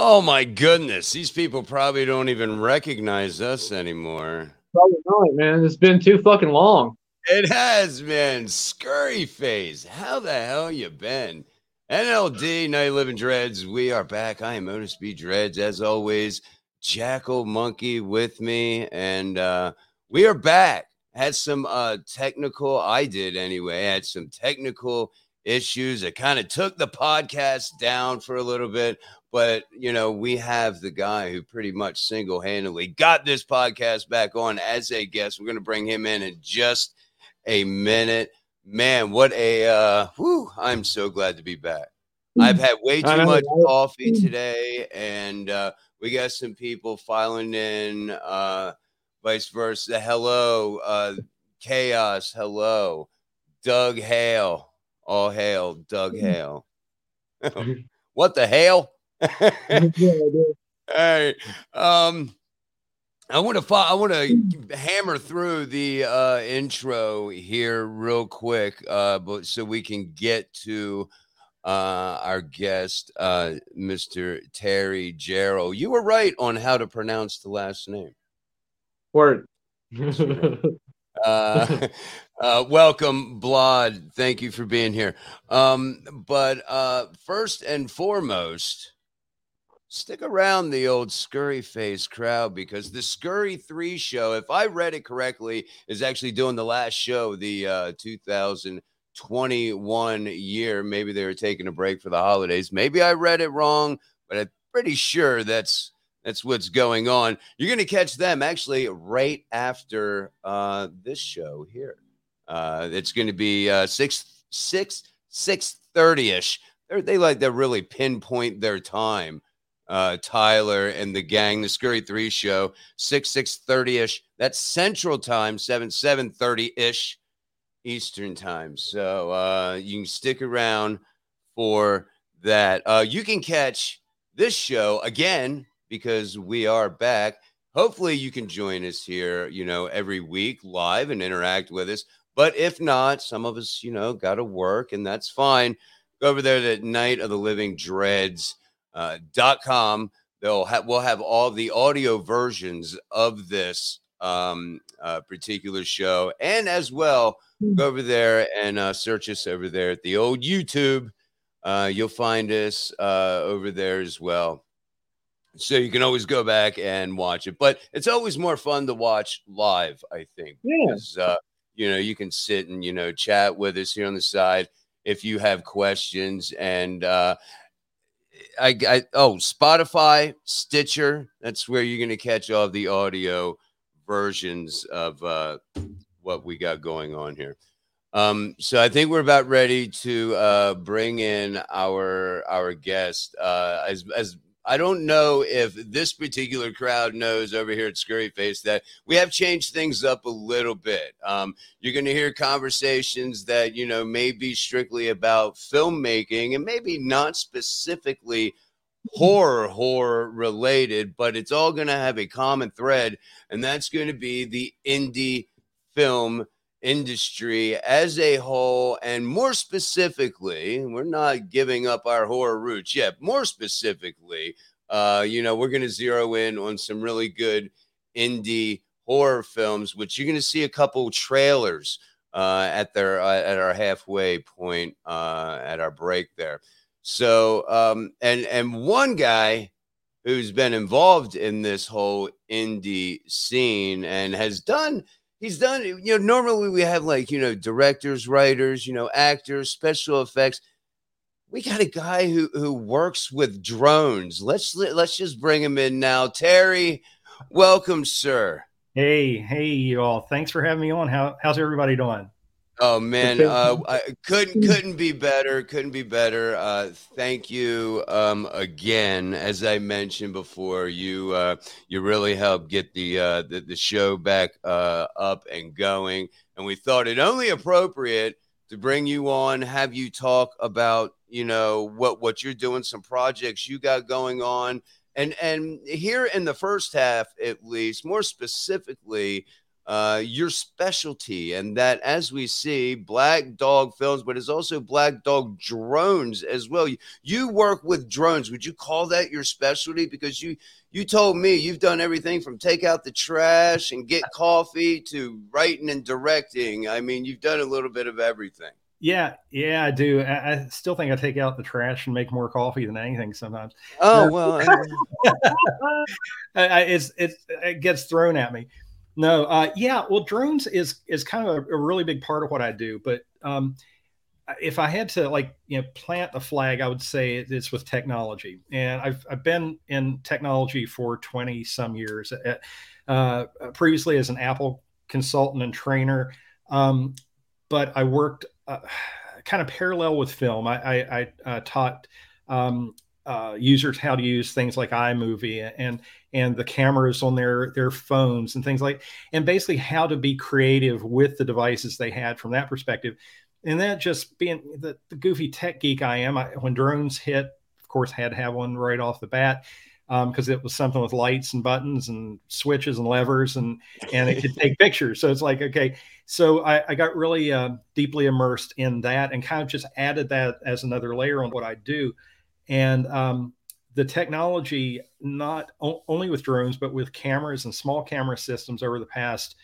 Oh my goodness. These people probably don't even recognize us anymore. Probably not, man. It's been too fucking long. It has, man. Scurry face. How the hell you been? NLD, Night Living Dreads. We are back. I am Otis B. Dreads, as always. Jackal Monkey with me. And we are back. Had some technical, I did anyway, had some technical issues. It kind of took the podcast down for a little bit. But, you know, we have the guy who pretty much single-handedly got this podcast back on as a guest. We're going to bring him in just a minute. Man, what a I'm so glad to be back. I've had way too much coffee today, and we got some people filing in, vice versa. Hello, Chaos. Hello, Doug Hale. All hail, Doug Hale. What the hell? All right. I want to hammer through the intro here real quick, but so we can get to our guest, Mr. Terry Jarrell. You were right on how to pronounce the last name. Word. Welcome, Blod. Thank you for being here. But first and foremost, stick around the old Scurry Face crowd, because the Scurry 3 show, if I read it correctly, is actually doing the last show, the 2021 year. Maybe they were taking a break for the holidays. Maybe I read it wrong, but I'm pretty sure that's what's going on. You're going to catch them actually right after this show here. It's going to be 6:30ish. They really pinpoint their time. Tyler and the gang, the Scurry 3 show, 6:30ish. That's Central Time, 7:30ish Eastern Time. So you can stick around for that. You can catch this show again because we are back. Hopefully you can join us here, every week live and interact with us. But if not, some of us, got to work, and that's fine. Go over there to Night of the Living Dreads. .com. We'll have all the audio versions of this particular show, and as well, go over there and search us over there at the old YouTube. You'll find us over there as well, so you can always go back and watch it. But it's always more fun to watch live, I think, because you can sit and chat with us here on the side if you have questions. And Spotify, Stitcher. That's where you're going to catch all the audio versions of what we got going on here. So I think we're about ready to bring in our guest. As I don't know if this particular crowd knows over here at Scurry Face that we have changed things up a little bit. You're going to hear conversations that, may be strictly about filmmaking and maybe not specifically horror related, but it's all going to have a common thread, and that's going to be the indie film industry as a whole. And more specifically, we're not giving up our horror roots yet. More specifically, we're going to zero in on some really good indie horror films, which you're going to see a couple trailers at our halfway point at our break there. So and one guy who's been involved in this whole indie scene and he's done, normally we have directors, writers, actors, special effects. We got a guy who works with drones. Let's just bring him in now. Terry, welcome, sir. Hey, you all. Thanks for having me on. How's everybody doing? Oh man, I couldn't be better. Couldn't be better. Thank you again. As I mentioned before, you really helped get the show back up and going, and we thought it only appropriate to bring you on, have you talk about what you're doing, some projects you got going on, and here in the first half, at least more specifically. your specialty, and that, as we see, Black Dog Films, but it's also Black Dog Drones as well. You work with drones. Would you call that your specialty? Because you told me you've done everything from take out the trash and get coffee to writing and directing. I mean, you've done a little bit of everything. Yeah, I do. I still think I take out the trash and make more coffee than anything sometimes. Oh, well. It gets thrown at me. No, yeah. Well, drones is kind of a really big part of what I do. But if I had to plant a flag, I would say it's with technology. And I've been in technology for 20 some years. Previously as an Apple consultant and trainer, but I worked kind of parallel with film. I taught users how to use things like iMovie and the cameras on their phones and things and basically how to be creative with the devices they had from that perspective. And that just being the goofy tech geek I am, when drones hit, of course, I had to have one right off the bat because it was something with lights and buttons and switches and levers and it could take pictures. So it's like, okay. So I got really deeply immersed in that and kind of just added that as another layer on what I do. And the technology, not only with drones, but with cameras and small camera systems over the past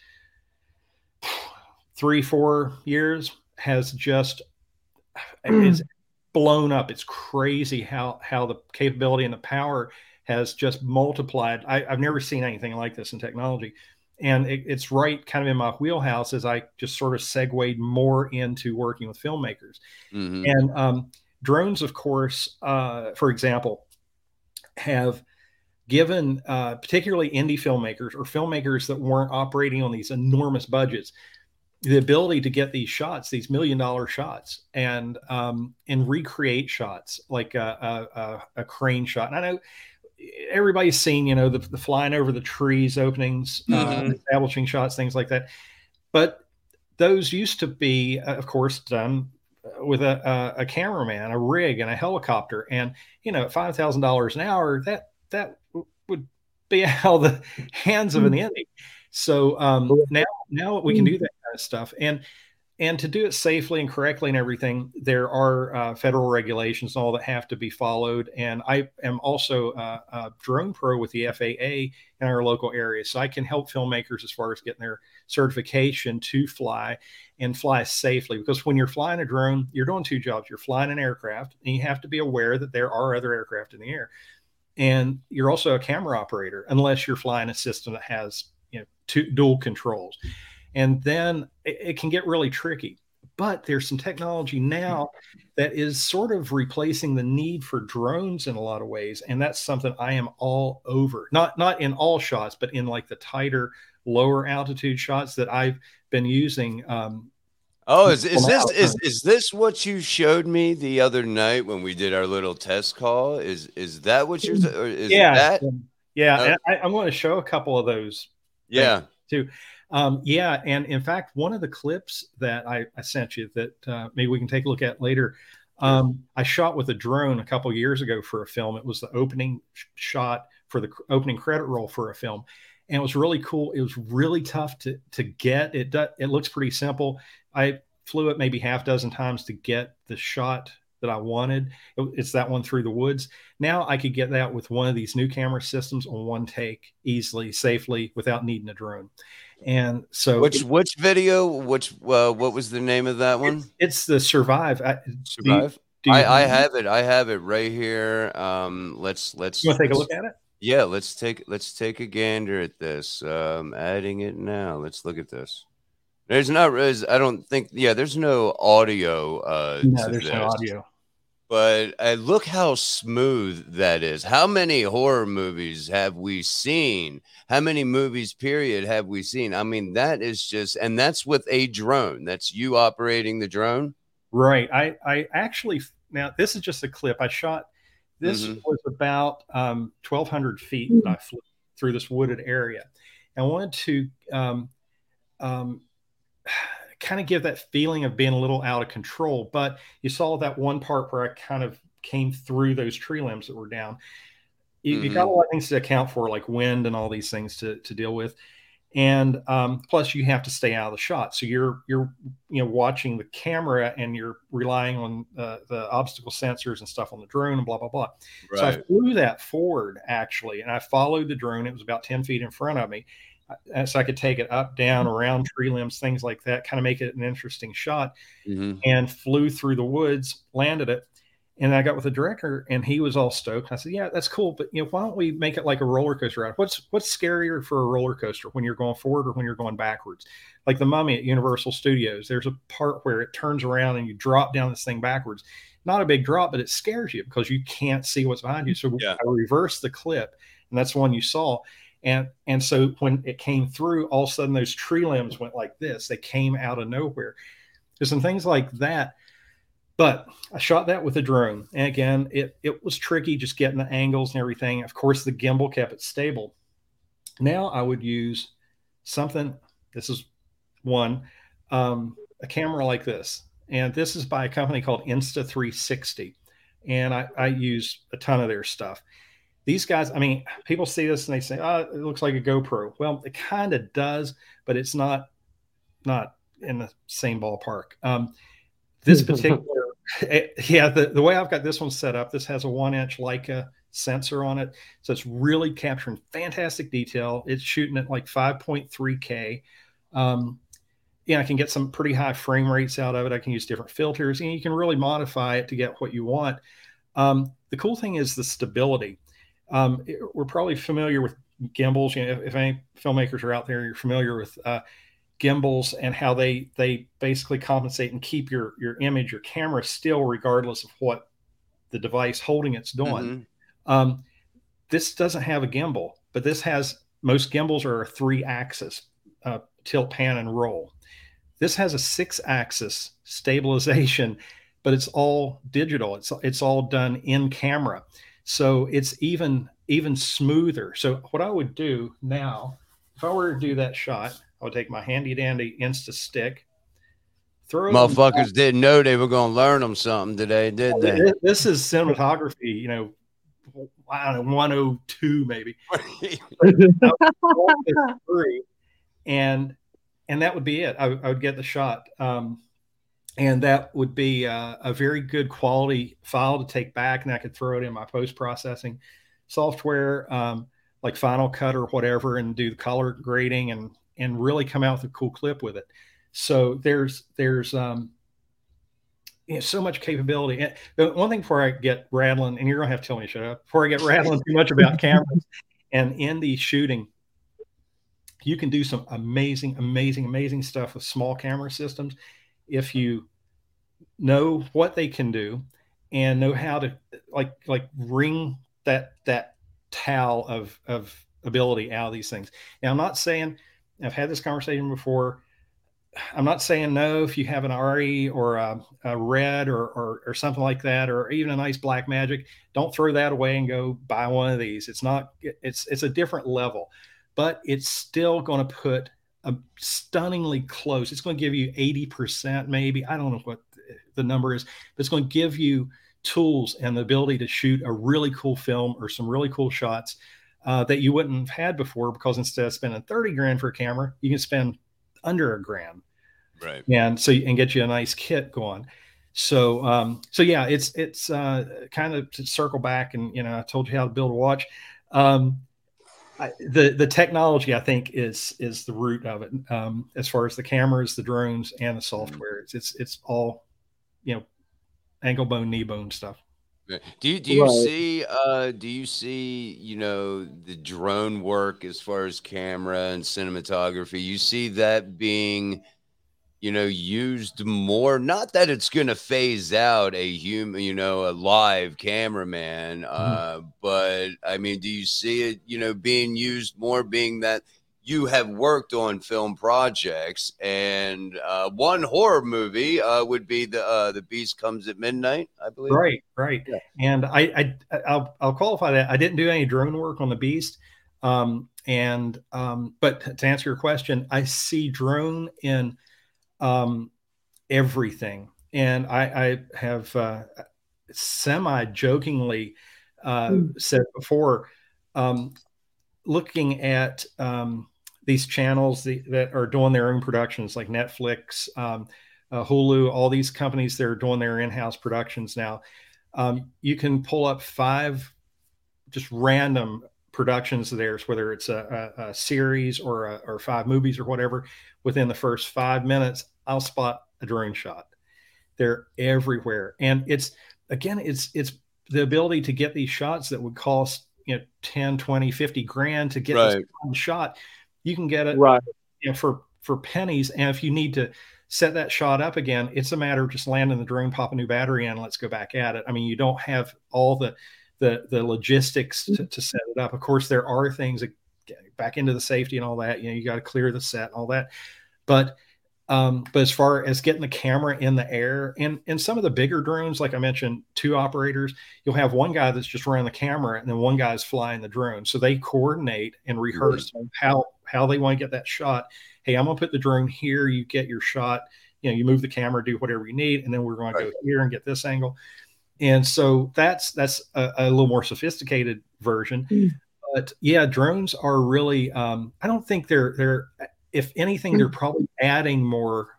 3-4 years has just it's blown up. It's crazy how the capability and the power has just multiplied. I've never seen anything like this in technology. And it's right kind of in my wheelhouse as I just sort of segued more into working with filmmakers. Mm-hmm. And drones, of course, for example, have given particularly indie filmmakers or filmmakers that weren't operating on these enormous budgets the ability to get these shots, these $1 million shots, and recreate shots like a crane shot. And I know everybody's seen, the flying over the trees openings, establishing shots, things like that. But those used to be, of course, done with a cameraman, a rig, and a helicopter. And, at $5,000 an hour, that would be out of the hands of an indie. So now we can do that kind of stuff. And to do it safely and correctly and everything, there are federal regulations and all that have to be followed. And I am also a drone pro with the FAA in our local area. So I can help filmmakers as far as getting their certification to fly and fly safely. Because when you're flying a drone, you're doing two jobs. You're flying an aircraft, and you have to be aware that there are other aircraft in the air. And you're also a camera operator, unless you're flying a system that has two dual controls. And then it can get really tricky. But there's some technology now that is sort of replacing the need for drones in a lot of ways. And that's something I am all over. Not in all shots, but in like the tighter, lower altitude shots that I've been using. Is this what you showed me the other night when we did our little test call? Is that what you're? Yeah. I'm going to show a couple of those. Yeah. Too. And in fact, one of the clips that I sent you that maybe we can take a look at later, I shot with a drone a couple years ago for a film. It was the opening shot for the opening credit roll for a film. And it was really cool. It was really tough to get. It looks pretty simple. I flew it maybe half dozen times to get the shot that I wanted. It's that one through the woods. Now I could get that with one of these new camera systems on one take easily, safely, without needing a drone. And so which video, what was the name of that one? It's the Survive. Survive. I have it. I have it right here. Let's you want to take a look at it? Yeah, let's take a gander at this. Adding it now. Let's look at this. There's no audio. No, there's no audio. But look how smooth that is. How many horror movies have we seen? How many movies, period, have we seen? I mean, that is just, and that's with a drone. That's you operating the drone? Right. I actually, now this is just a clip I shot. This was about 1,200 feet that I flew through this wooded area. I wanted to kind of give that feeling of being a little out of control. But you saw that one part where I kind of came through those tree limbs that were down. You got a lot of things to account for, like wind and all these things to deal with. And plus you have to stay out of the shot. So you're watching the camera and you're relying on the obstacle sensors and stuff on the drone and blah, blah, blah. Right. So I flew that forward actually, and I followed the drone. It was about 10 feet in front of me. So I could take it up, down, around tree limbs, things like that, kind of make it an interesting shot, and flew through the woods, landed it. And I got with the director and he was all stoked. I said, yeah, that's cool. But why don't we make it like a roller coaster ride? What's scarier for a roller coaster, when you're going forward or when you're going backwards? Like the Mummy at Universal Studios, there's a part where it turns around and you drop down this thing backwards. Not a big drop, but it scares you because you can't see what's behind you. So I reversed the clip, and that's the one you saw. And so when it came through, all of a sudden those tree limbs went like this. They came out of nowhere. There's some things like that. But I shot that with a drone. And again, it was tricky just getting the angles and everything. Of course, the gimbal kept it stable. Now I would use something, this is one, a camera like this. And this is by a company called Insta360. And I use a ton of their stuff. These guys, I mean, people see this and they say, oh, it looks like a GoPro. Well, it kind of does, but it's not in the same ballpark. This particular, the way I've got this one set up, this has a 1-inch Leica sensor on it. So it's really capturing fantastic detail. It's shooting at like 5.3K. I can get some pretty high frame rates out of it. I can use different filters, and you can really modify it to get what you want. The cool thing is the stability. We're probably familiar with gimbals. If any filmmakers are out there, you're familiar with gimbals and how they basically compensate and keep your image, your camera still, regardless of what the device holding it's doing. This doesn't have a gimbal, but most gimbals are a 3-axis tilt, pan, and roll. This has a 6-axis stabilization, but it's all digital. It's all done in camera. So it's even smoother. So what I would do now, if I were to do that shot, I would take my handy dandy Insta stick. Motherfuckers didn't know they were going to learn them something today, did they? This is cinematography, I don't know, 102 maybe. And that would be it. I would get the shot. And that would be a very good quality file to take back, and I could throw it in my post-processing software, like Final Cut or whatever, and do the color grading and really come out with a cool clip with it. So there's so much capability. And one thing before I get rattling, and you're gonna have to tell me to shut up, before I get rattling too much about cameras, and in the shooting, you can do some amazing stuff with small camera systems if you know what they can do and know how to like wring that towel of ability out of these things. Now, I'm not saying, I've had this conversation before, I'm not saying no if you have an RE or a red or something like that, or even a nice Blackmagic, don't throw that away and go buy one of these. It's a different level, but it's still going to put a stunningly close. It's going to give you 80%, maybe. I don't know what the number is, but it's going to give you tools and the ability to shoot a really cool film or some really cool shots that you wouldn't have had before, because instead of spending 30 grand for a camera, you can spend under $1,000. Right. And get you a nice kit going. So yeah, it's kind of to circle back, and, I told you how to build a watch. The technology, I think, is the root of it. As far as the cameras, the drones, and the software, it's all, ankle bone, knee bone stuff. Do you see the drone work as far as camera and cinematography? You see that being used more? Not that it's going to phase out a human, a live cameraman, but I mean, do you see it, being used more, being that you have worked on film projects, and one horror movie would be the Beast Comes at Midnight, I believe. Right. Yeah. And I'll qualify that. I didn't do any drone work on the Beast. But to answer your question, I see drone in everything. And I have semi-jokingly said before, looking at these channels that are doing their own productions, like Netflix, Hulu, all these companies that are doing their in-house productions now. You can pull up 5 just random productions of theirs, whether it's a series or 5 movies or whatever. Within the first 5 minutes, I'll spot a drone shot. They're everywhere, and it's the ability to get these shots that would cost 10, 20, 50 grand to get this one shot. You can get it for pennies, and if you need to set that shot up again, it's a matter of just landing the drone, pop a new battery in, and let's go back at it. I mean, you don't have all the logistics to set it up. Of course, there are things that get back into the safety and all that. You got to clear the set and all that. But as far as getting the camera in the air, and some of the bigger drones, like I mentioned, 2 operators, you'll have one guy that's just running the camera, and then one guy's flying the drone. So they coordinate and rehearse how they want to get that shot. Hey, I'm going to put the drone here. You get your shot. You move the camera, do whatever you need, and then we're going to go here and get this angle. And so that's a little more sophisticated version. But yeah, drones are really. I don't think they're. If anything, they're probably adding more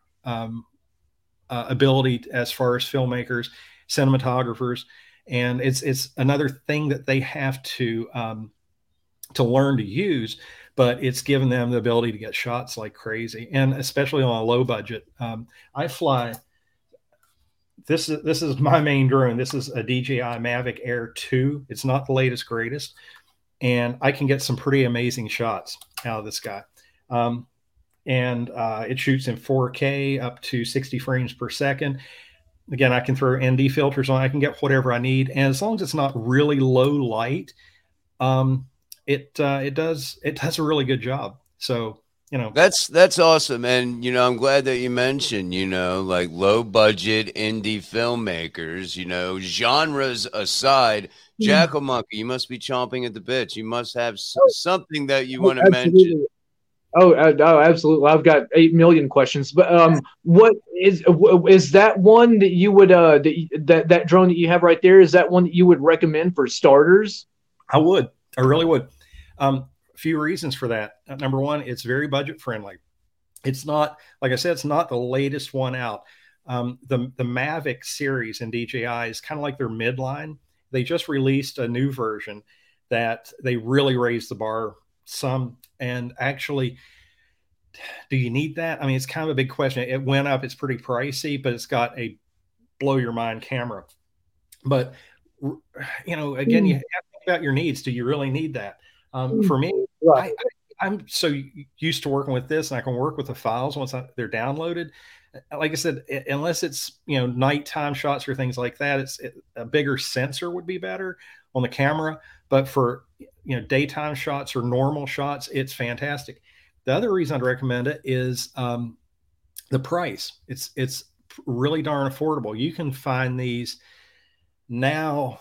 ability as far as filmmakers, cinematographers, and it's another thing that they have to learn to use. But it's given them the ability to get shots like crazy, and especially on a low budget. I fly. This is my main drone. This is a DJI Mavic Air 2. It's not the latest greatest, and I can get some pretty amazing shots out of this guy. And it shoots in 4K up to 60 frames per second. Again, I can throw ND filters on. I can get whatever I need, and as long as it's not really low light, it does a really good job. So that's awesome, and I'm glad that you mentioned like low budget indie filmmakers. Genres aside, Jackal Monkey, you must be chomping at the bit. You must have something that you want to mention. Oh, absolutely. I've got 8 million questions, but what is that one that you would that drone that you have right there? Is that one that you would recommend for starters? I really would. A few reasons for that. Number one, it's very budget friendly. It's not, like I said, it's not the latest one out. The Mavic series in DJI is kind of like their midline. They just released a new version that they really raised the bar some. And actually, do you need that? I mean, it's kind of a big question. It went up. It's pretty pricey, but it's got a blow your mind camera. But, again, you have to think about your needs. Do you really need that? For me, I'm so used to working with this, and I can work with the files once they're downloaded. Like I said, unless it's, nighttime shots or things like that, a bigger sensor would be better on the camera. But for daytime shots or normal shots, it's fantastic. The other reason I'd recommend it is the price. It's really darn affordable. You can find these now.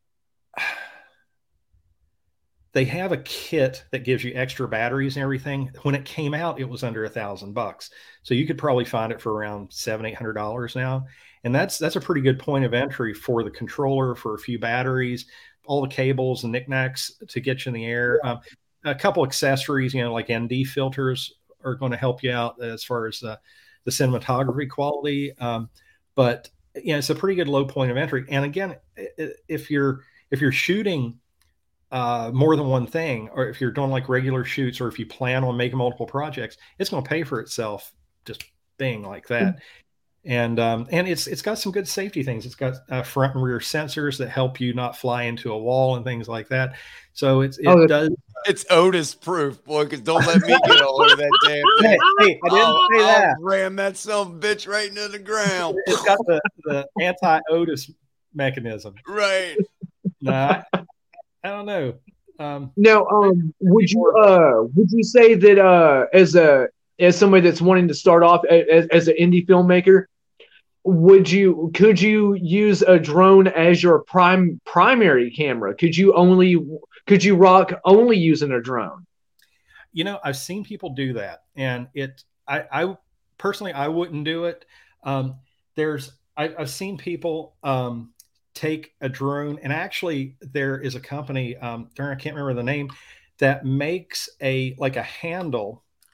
They have a kit that gives you extra batteries and everything. When it came out, it was under $1,000. So you could probably find it for around $700-800 now. And that's a pretty good point of entry for the controller, for a few batteries, all the cables and knickknacks to get you in the air. A couple accessories, like ND filters are going to help you out as far as the cinematography quality. But it's a pretty good low point of entry. And again, if you're shooting more than one thing, or if you're doing like regular shoots, or if you plan on making multiple projects, it's going to pay for itself just being like that. And it's got some good safety things. It's got front and rear sensors that help you not fly into a wall and things like that. So it does. It's Otis proof, boy, because don't let me get all over that damn thing. Hey, I didn't say that. I'll ram that son of a bitch right into the ground. It's got the anti-Otis mechanism. Right. Nah, I don't know. Now, would you say that as somebody that's wanting to start off as an indie filmmaker, could you use a drone as your primary camera? Could you rock only using a drone? I've seen people do that, and I personally, I wouldn't do it. I've seen people take a drone, and actually there is a company, I can't remember the name, that makes a handle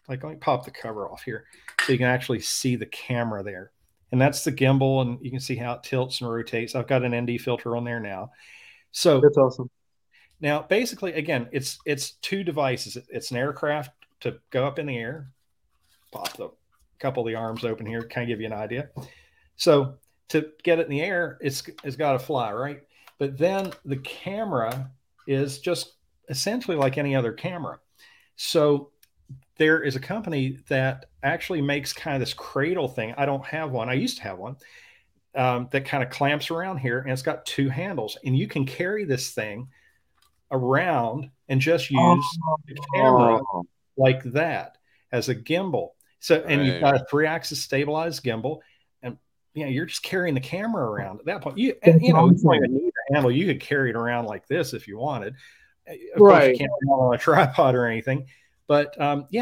like, let me pop the cover off here so you can actually see the camera there. And that's the gimbal, and you can see how it tilts and rotates. I've got an ND filter on there now. So That's awesome. now, basically, again, it's two devices. It's an aircraft to go up in the air. Pop a couple of the arms open here, kind of give you an idea. So to get it in the air, it's got to fly, right? But then the camera is just essentially like any other camera. So there is a company that actually makes kind of this cradle thing. I don't have one. I used to have one that kind of clamps around here, and it's got two handles, and you can carry this thing around and just use the camera like that as a gimbal. So, and you've got a 3-axis stabilized gimbal, and you're just carrying the camera around at that point. You don't even need a handle. You could carry it around like this if you wanted. Of course, you can't have it on a tripod or anything, but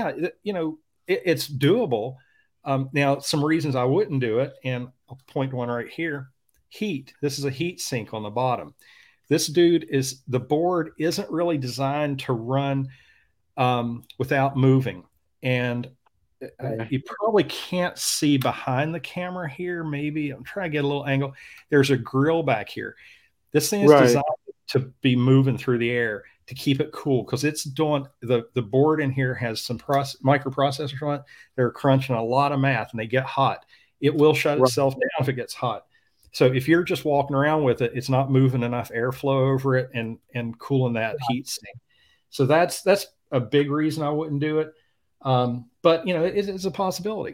it's doable. Now, some reasons I wouldn't do it, and I'll point one right here. Heat. This is a heat sink on the bottom. This dude the board isn't really designed to run without moving. And you probably can't see behind the camera here. Maybe I'm trying to get a little angle. There's a grill back here. This thing is designed to be moving through the air to keep it cool, because it's doing the board in here has some microprocessors on it. They're crunching a lot of math, and they get hot. It will shut itself down if it gets hot. So if you're just walking around with it, it's not moving enough airflow over it and cooling that heat sink. So that's a big reason I wouldn't do it. But it's a possibility.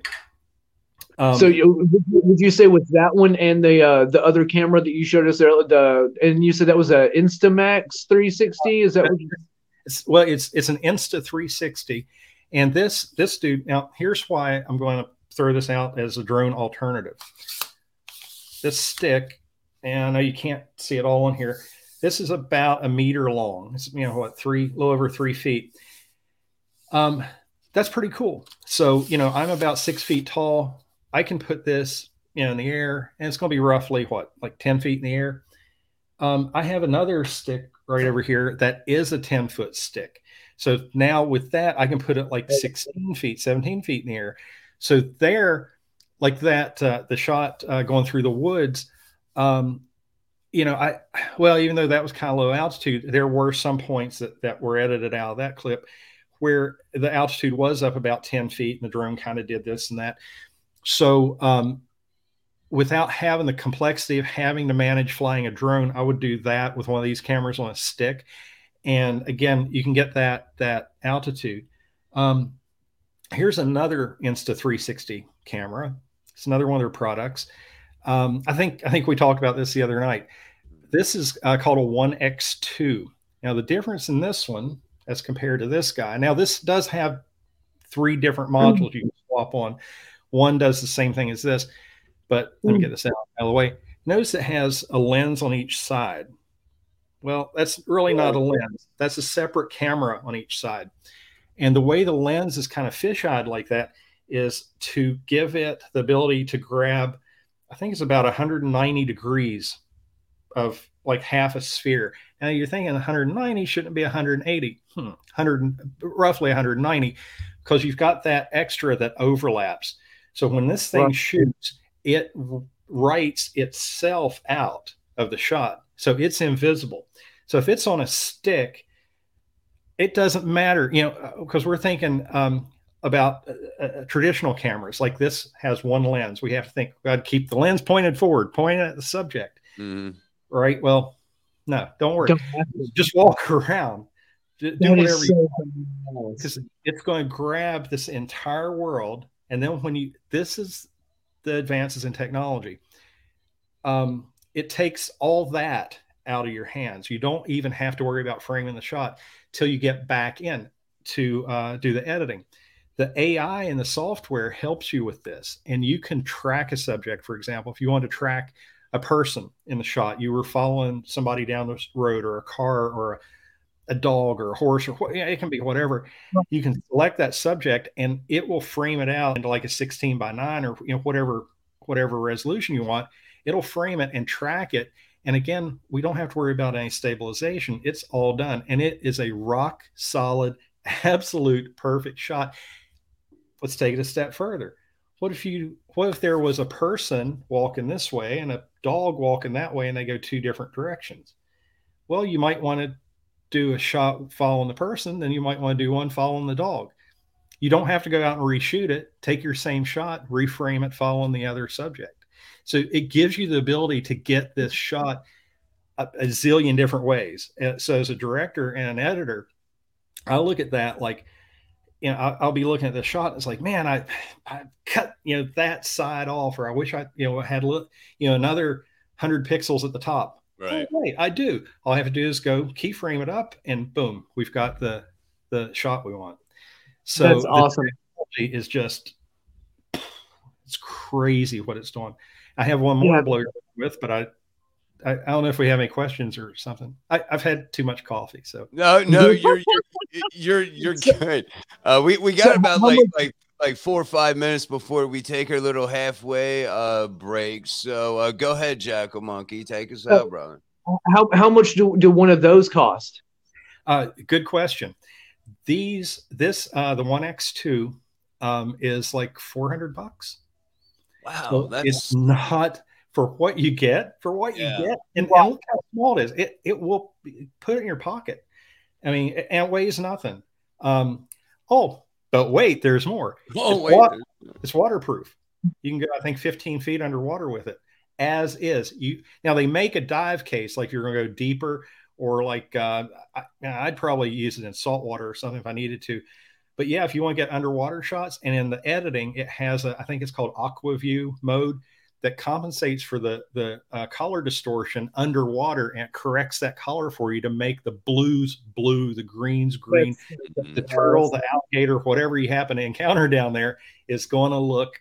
So would you say with that one and the other camera that you showed us there, and you said that was a Instamax 360? Is that what it's an Insta360, and this dude. Now here's why I'm going to throw this out as a drone alternative. This stick, and I know you can't see it all in here. This is about 1 meter long. It's a little over 3 feet. That's pretty cool. So I'm about 6 feet tall. I can put this in the air, and it's going to be roughly like 10 feet in the air. I have another stick right over here that is a 10-foot stick. So now with that, I can put it like 16 feet, 17 feet in the air. So there, like that, the shot going through the woods, even though that was kind of low altitude, there were some points that were edited out of that clip where the altitude was up about 10 feet, and the drone kind of did this and that. So without having the complexity of having to manage flying a drone, I would do that with one of these cameras on a stick. And again, you can get that altitude. Here's another Insta360 camera. It's another one of their products. I think we talked about this the other night. This is called a 1X2. Now, the difference in this one as compared to this guy. Now, this does have 3 different modules you can swap on. One does the same thing as this, but let me get this out of the way. Notice it has a lens on each side. Well, that's really not a lens. That's a separate camera on each side. And the way the lens is kind of fisheyed like that is to give it the ability to grab, I think it's about 190 degrees of like half a sphere. Now you're thinking 190 shouldn't be 180, roughly 190, because you've got that extra that overlaps. So when this thing shoots, it writes itself out of the shot. So it's invisible. So if it's on a stick, it doesn't matter, because we're thinking about traditional cameras. Like this has one lens. We have to think, got to keep the lens pointed forward, pointed at the subject. Mm-hmm. Right? Well, no, don't worry. Just walk around. Do whatever you want. Because it's going to grab this entire world. And then this is the advances in technology. It takes all that out of your hands. You don't even have to worry about framing the shot till you get back in to do the editing. The AI in the software helps you with this, and you can track a subject. For example, if you want to track a person in the shot, you were following somebody down the road, or a car, or a dog, or a horse, or it can be whatever. You can select that subject, and it will frame it out into like a 16:9 or whatever resolution you want. It'll frame it and track it. And again, we don't have to worry about any stabilization. It's all done, and it is a rock solid, absolute perfect shot. let's take it a step further. What if there was a person walking this way and a dog walking that way, and they go two different directions? Well, you might want to do a shot following the person, then you might want to do one following the dog. You don't have to go out and reshoot it. Take your same shot, reframe it following the other subject. So it gives you the ability to get this shot a zillion different ways. So as a director and an editor, I look at that like, I'll be looking at the shot. It's like, man, I cut, that side off, or I wish I, had, another 100 pixels at the top. Right. Oh, wait, I do. All I have to do is go keyframe it up, and boom, we've got the shot we want. So that's awesome. Is just, it's crazy what it's doing. I have one more to blow with, but I don't know if we have any questions or something. I've had too much coffee, so no, you're good. We got about like 4 or 5 minutes before we take our little halfway break. So go ahead, Jackal Monkey, take us out, brother. How much do one of those cost? Good question. The 1X2 is like $400. Wow, so it's not for what you get. And look how small it is. It will put it in your pocket. I mean, and it weighs nothing. But wait, there's more. It's waterproof. You can go, I think, 15 feet underwater with it, as is. Now they make a dive case, like you're going to go deeper, or like I'd probably use it in salt water or something if I needed to. But yeah, if you want to get underwater shots, and in the editing, it has I think it's called AquaView mode that compensates for the color distortion underwater, and it corrects that color for you to make the blues blue, the greens green, the turtle, the alligator, whatever you happen to encounter down there is going to look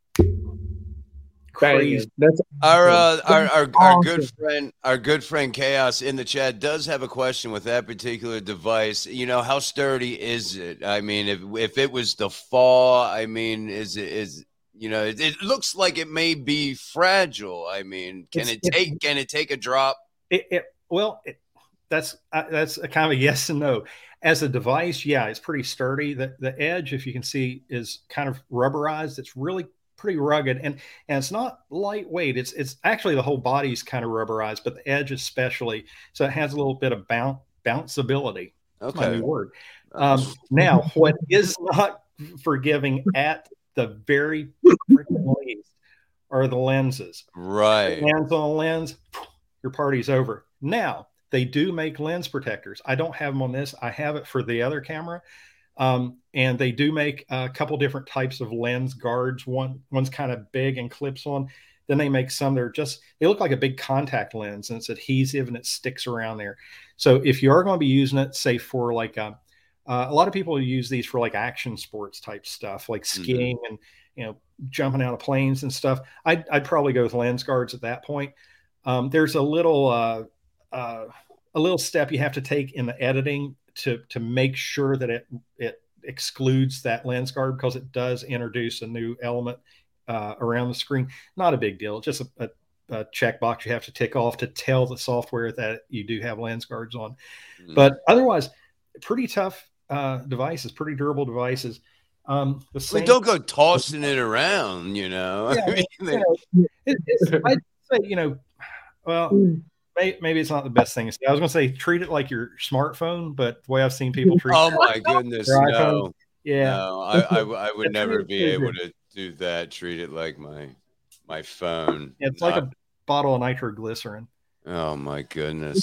crazy. That's our good friend Chaos in the chat does have a question with that particular device. How sturdy is it? I mean, if it was to fall, I mean, it looks like it may be fragile. I mean, can it take a drop? That's a kind of a yes and no. As a device, yeah, it's pretty sturdy. The edge, if you can see, is kind of rubberized. It's really pretty rugged, and it's not lightweight. It's actually the whole body's kind of rubberized, but the edge especially. So it has a little bit of bounceability. That's my new word. Now, what is not forgiving at the very least are the lenses. Right. Hands on a lens, your party's over. Now, they do make lens protectors. I don't have them on this. I have it for the other camera. And they do make a couple different types of lens guards. One's kind of big and clips on. Then they make some they look like a big contact lens, and it's adhesive and it sticks around there. So if you are going to be using it, say for like a lot of people use these for like action sports type stuff, like skiing and jumping out of planes and stuff. I'd probably go with lens guards at that point. There's a little step you have to take in the editing to make sure that it excludes that lens guard, because it does introduce a new element around the screen. Not a big deal. Just a checkbox you have to tick off to tell the software that you do have lens guards on. But otherwise, pretty tough devices, pretty durable devices. Don't go tossing it around, Yeah, I'd say, maybe it's not the best thing to say. I was going to say treat it like your smartphone, but the way I've seen people treat oh my goodness, no. Yeah. No, I would never be able to do that. Treat it like my phone. Yeah, it's like a bottle of nitroglycerin. Oh my goodness.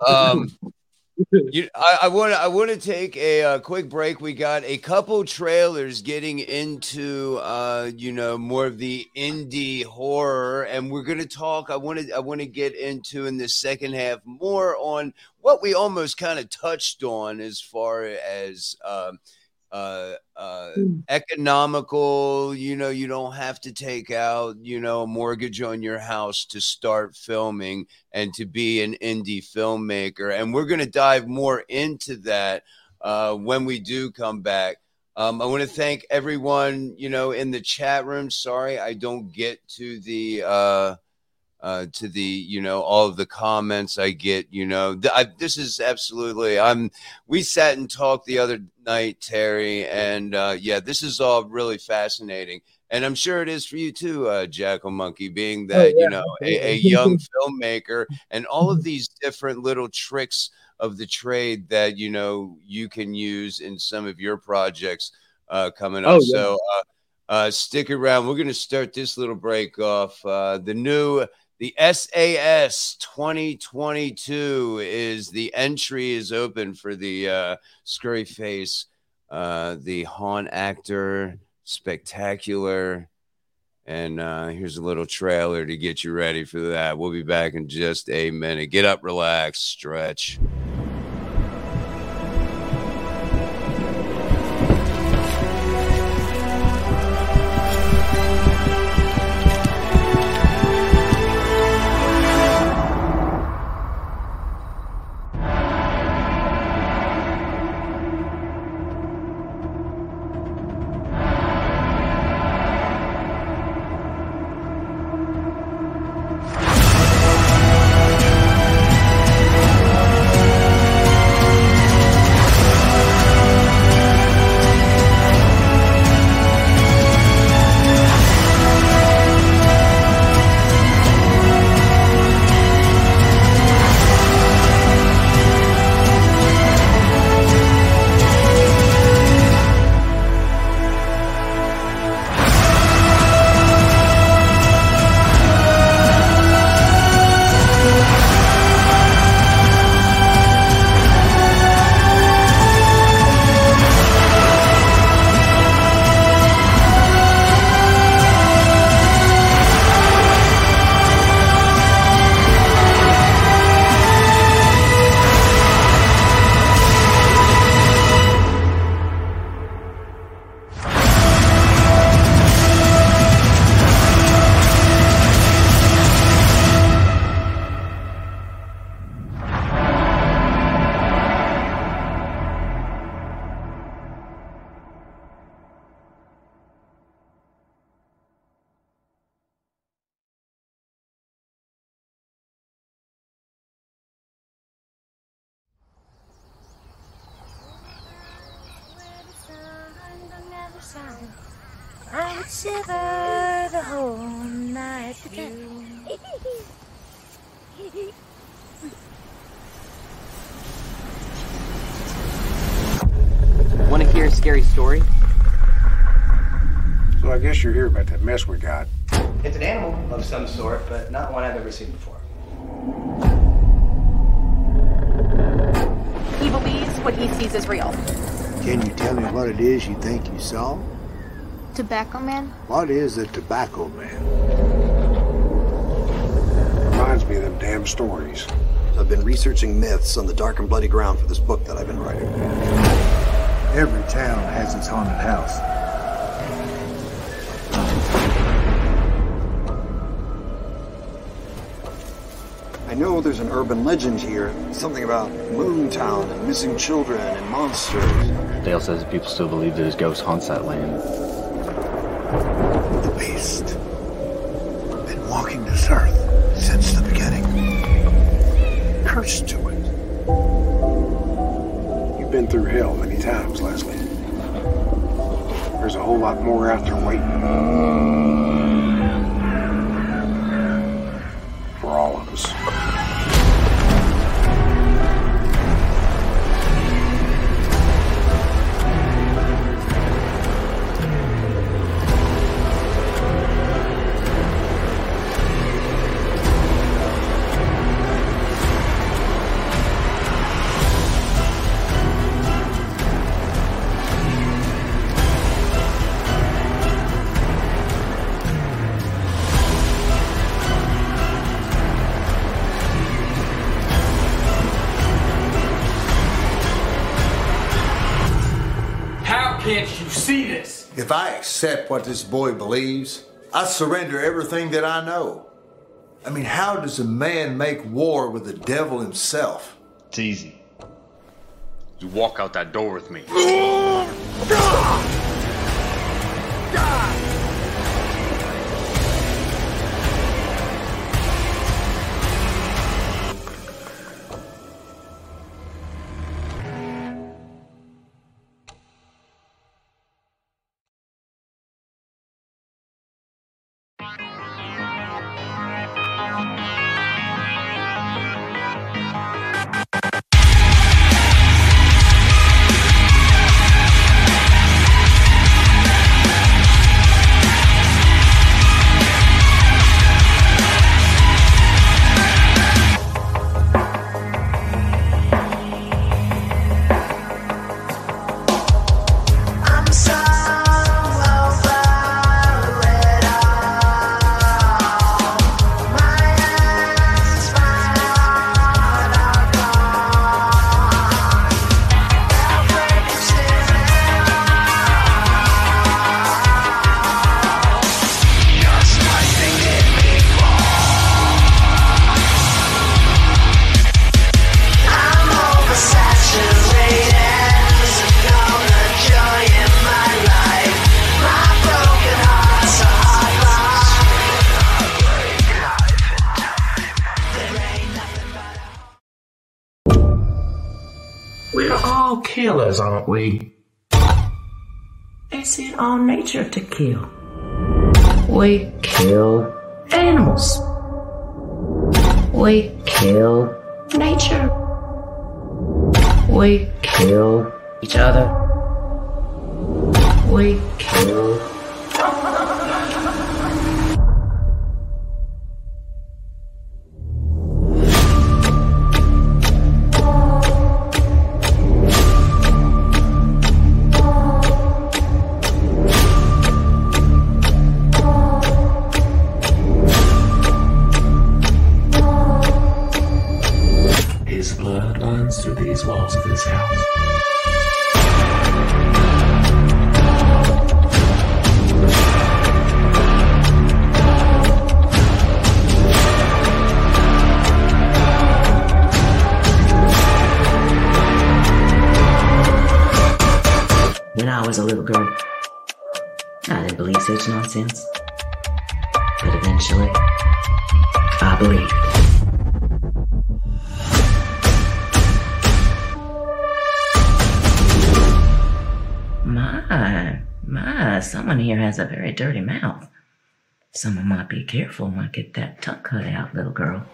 I want to take a quick break. We got a couple trailers getting into more of the indie horror, and we're going to talk. I want to get into in the second half more on what we almost kind of touched on as far as economical. You don't have to take out a mortgage on your house to start filming and to be an indie filmmaker, and we're going to dive more into that when we do come back. I want to thank everyone in the chat room. Sorry I don't get to the to the, all of the comments I get, this is absolutely, we sat and talked the other night, Terry, and this is all really fascinating. And I'm sure it is for you too, Jackal Monkey, being that, a young filmmaker, and all of these different little tricks of the trade that, you can use in some of your projects coming up. So stick around. We're going to start this little break off. The SAS 2022 the entry is open for the Scurry Face, the Haunt Actor Spectacular. And here's a little trailer to get you ready for that. We'll be back in just a minute. Get up, relax, stretch. I would shiver the whole night through. Want to hear a scary story? So I guess you're here about that mess we got. It's an animal of some sort, but not one I've ever seen before. He believes what he sees is real. Can you tell me what it is you think you saw? Tobacco Man? What is a tobacco man? Reminds me of them damn stories. I've been researching myths on the dark and bloody ground for this book that I've been writing. Every town has its haunted house. I know there's an urban legend here, something about Moontown and missing children and monsters. Dale says people still believe that his ghost haunts that land. The beast. Been walking this earth since the beginning. Cursed to it. You've been through hell many times, Leslie. There's a whole lot more out there waiting. For all of us. If I accept what this boy believes, I surrender everything that I know. I mean, how does a man make war with the devil himself? It's easy. You walk out that door with me. We're all killers, aren't we? It's in our nature to kill. We kill animals. We kill nature. We kill each other. We kill. His blood runs through these walls of this house. When I was a little girl, I didn't believe such nonsense. But eventually, I believed. Someone here has a very dirty mouth. Someone might be careful, might get that tongue cut out, little girl.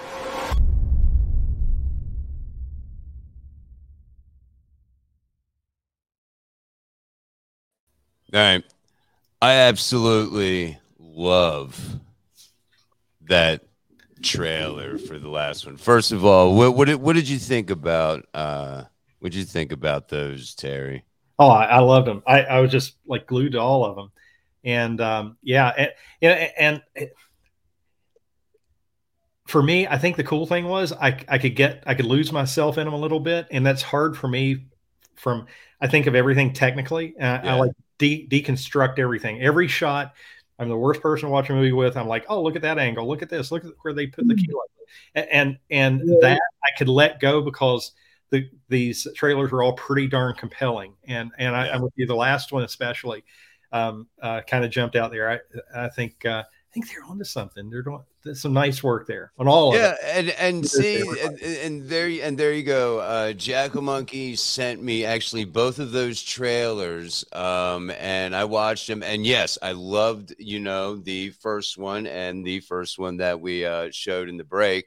All right. I absolutely love that trailer for the last one. First of all, what did you think about what did you think about those, Terry? Oh, I loved them. I was just like glued to all of them. And and for me, I think the cool thing was I could lose myself in them a little bit, and that's hard for me. I think of everything technically. I like deconstruct everything. Every shot, I'm the worst person to watch a movie with. I'm like, oh, look at that angle. Look at this. Look at where they put the key. And that I could let go because these trailers are all pretty darn compelling. And I'm with you. The last one especially kind of jumped out there. I think they're onto something. They're doing some nice work there on all of it. and see, and there you go. Jackal Monkey sent me actually both of those trailers, and I watched them. And yes, I loved the first one and the first one that we showed in the break.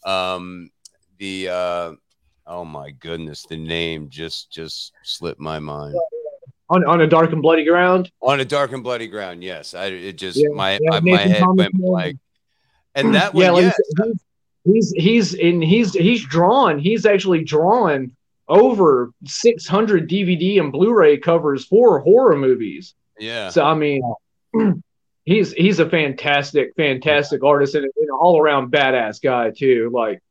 Oh my goodness, the name just slipped my mind. On a dark and bloody ground. On a dark and bloody ground, yes. My head went blank. And that one, he's drawn. He's actually drawn over 600 DVD and Blu-ray covers for horror movies. Yeah. So I mean, he's a fantastic artist and an all-around badass guy too. Like,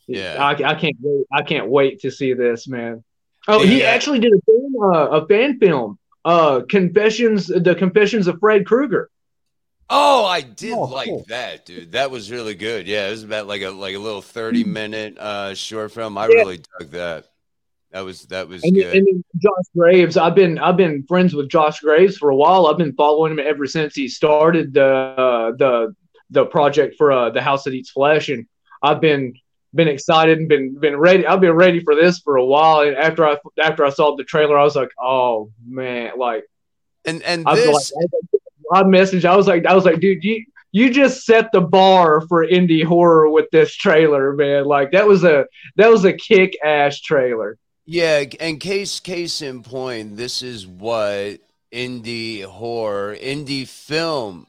I can't wait to see this, man. Oh, he actually did a fan film, the Confessions of Fred Krueger. Oh, I did that, dude. That was really good. Yeah, it was about like a little 30-minute short film. I really dug that. That was good. And Josh Graves, I've been friends with Josh Graves for a while. I've been following him ever since he started the project for the House That Eats Flesh, and I've been excited and been ready. I've been ready for this for a while. And after I saw the trailer, I was like, oh man, like, and I messaged. I was like, dude, you just set the bar for indie horror with this trailer, man. Like that was a kick-ass trailer. Yeah, and case in point, this is what indie horror, indie film,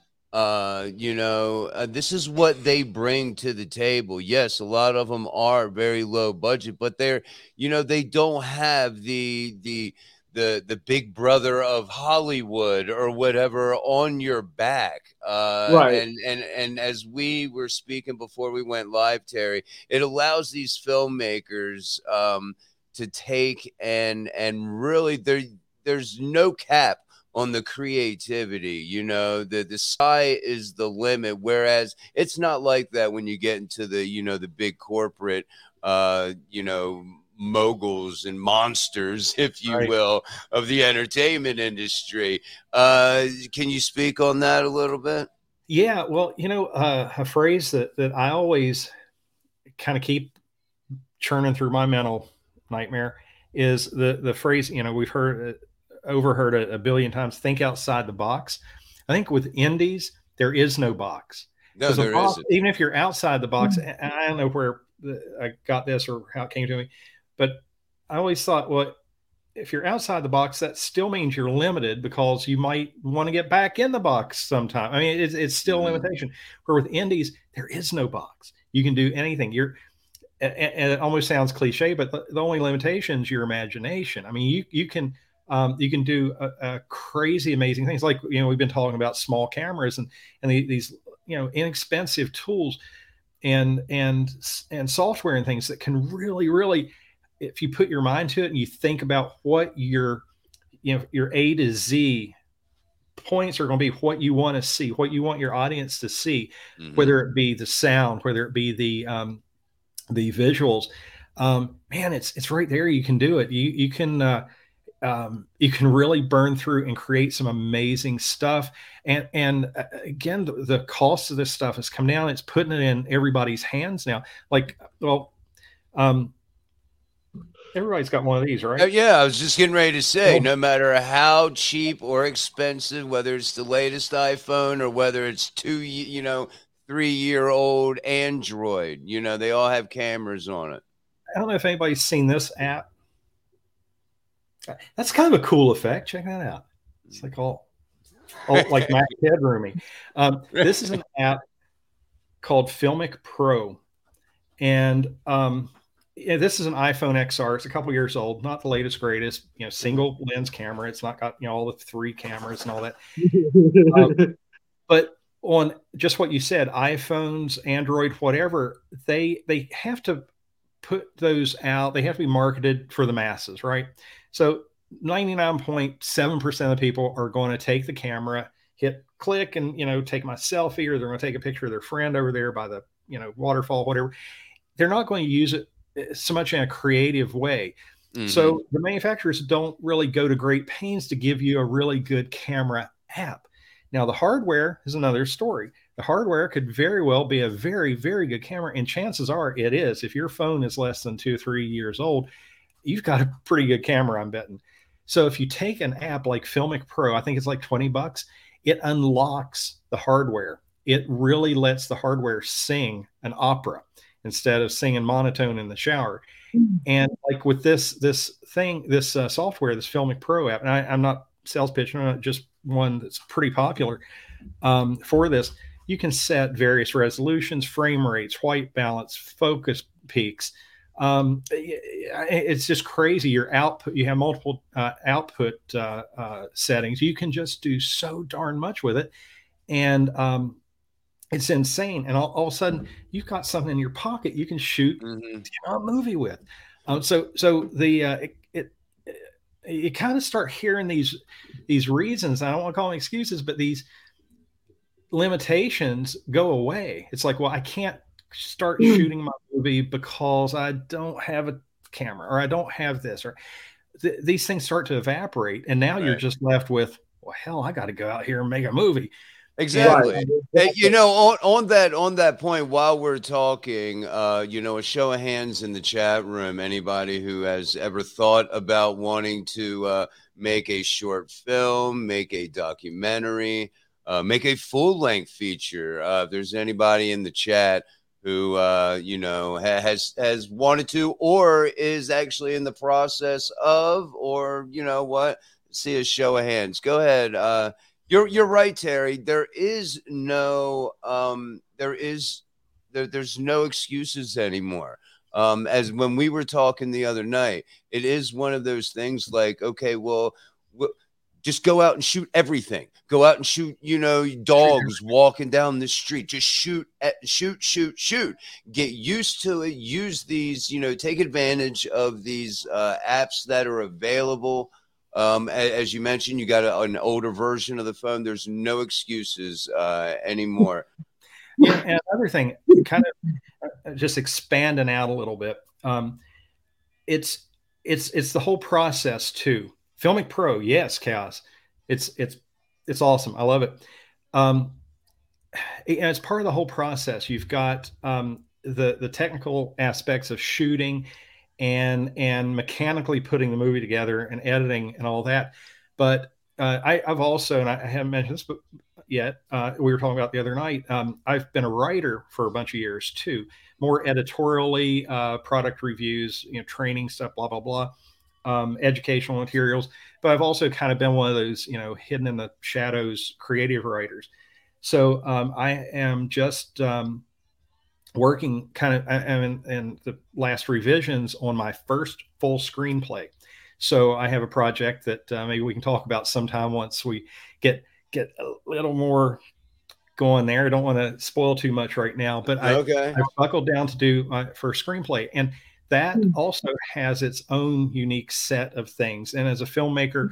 this is what they bring to the table. Yes, a lot of them are very low budget, but they don't have the big brother of Hollywood or whatever on your back. Right. And as we were speaking before we went live, Terry, it allows these filmmakers to take and really there's no cap on the creativity. The sky is the limit, whereas it's not like that when you get into the the big corporate moguls and monsters, if you will, of the entertainment industry. Can you speak on that a little bit? Yeah, well, a phrase that I always kind of keep churning through my mental nightmare is the phrase, we've overheard a billion times, think outside the box. I think with indies, there is no box. No, there isn't. Even if you're outside the box, and I don't know where I got this or how it came to me, but I always thought, well, if you're outside the box, that still means you're limited because you might want to get back in the box sometime. I mean, it's still a limitation. Where with indies, there is no box. You can do anything. And it almost sounds cliche, but the only limitation is your imagination. I mean, you can do a crazy, amazing things. Like, we've been talking about small cameras and these, inexpensive tools and software and things that can really, really, if you put your mind to it and you think about what your A to Z points are going to be, what you want to see, what you want your audience to see, whether it be the sound, whether it be the visuals, man, it's right there. You can do it. You can really burn through and create some amazing stuff. And again, the cost of this stuff has come down. It's putting it in everybody's hands now. Like, well, everybody's got one of these, right? Yeah, I was just getting ready to say, no matter how cheap or expensive, whether it's the latest iPhone or whether it's 3-year-old Android, they all have cameras on it. I don't know if anybody's seen this app. That's kind of a cool effect. Check that out. It's like all like Mac headroomy. This is an app called Filmic Pro, and this is an iPhone XR. It's a couple years old, not the latest, greatest. Single lens camera. It's not got all the 3 cameras and all that. But on just what you said, iPhones, Android, whatever, they have to put those out. They have to be marketed for the masses, right? So 99.7% of people are going to take the camera, hit click, and take my selfie, or they're going to take a picture of their friend over there by the waterfall, whatever. They're not going to use it so much in a creative way. So the manufacturers don't really go to great pains to give you a really good camera app. Now, the hardware is another story. The hardware could very well be a very, very good camera, and chances are it is. If your phone is less than 2 or 3 years old, you've got a pretty good camera, I'm betting. So if you take an app like Filmic Pro, I think it's like $20, it unlocks the hardware. It really lets the hardware sing an opera instead of singing monotone in the shower. And like with this software, this Filmic Pro app, and I'm not sales pitching, I'm not just one that's pretty popular for this. You can set various resolutions, frame rates, white balance, focus peaks. It's just crazy. Your output, you have multiple output settings. You can just do so darn much with it. And it's insane. And all of a sudden you've got something in your pocket you can shoot a movie with. So you kind of start hearing these reasons. I don't want to call them excuses, but these limitations go away. It's like, well, I can't start shooting my movie because I don't have a camera, or I don't have this, or these things start to evaporate. And now you're just left with, well, hell, I got to go out here and make a movie. Exactly. Right. On that point, while we're talking, a show of hands in the chat room, anybody who has ever thought about wanting to make a short film, make a documentary, make a full-length feature. If there's anybody in the chat who has wanted to, or is actually in the process of, or see a show of hands. Go ahead. You're right, Terry. There's no excuses anymore. As when we were talking the other night, it is one of those things like, okay, well, just go out and shoot everything. Go out and shoot, dogs walking down the street. Just shoot. Get used to it. Use these, take advantage of these apps that are available. As you mentioned, you got an older version of the phone. There's no excuses anymore. Yeah, and another thing, kind of just expanding out a little bit. It's the whole process too. Filmic Pro, yes, Chaos. It's awesome. I love it. And it's part of the whole process. You've got the technical aspects of shooting, and mechanically putting the movie together and editing and all that. But I've also, and I haven't mentioned this yet, we were talking about the other night, I've been a writer for a bunch of years too, more editorially, product reviews, training stuff, blah, blah, blah, educational materials. But I've also kind of been one of those, hidden in the shadows creative writers. So I am just working kind of in the last revisions on my first full screenplay. So I have a project that maybe we can talk about sometime once we get a little more going there. I don't want to spoil too much right now, but I buckled down to do my first screenplay. And that also has its own unique set of things. And as a filmmaker,